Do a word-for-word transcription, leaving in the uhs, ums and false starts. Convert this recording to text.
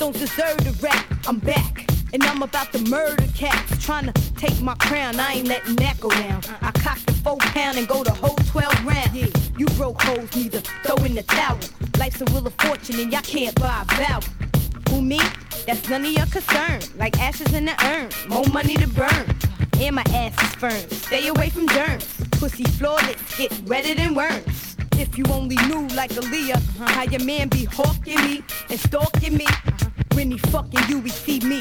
don't deserve the rap. I'm back, and I'm about to murder cats. Trying to take my crown, I ain't letting that go down. I cock the four pound and go the whole twelve round. Yeah, you broke hoes need to throw in the towel. Life's a wheel of fortune and y'all can't buy a vowel. Who me? That's none of your concern. Like ashes in the urn, more money to burn. And my ass is firm, stay away from germs. Pussy flawless, get redder than worms. If you only knew like Aaliyah, uh-huh. how your man be hawking me and stalking me. Uh-huh. When he fucking you, he see me.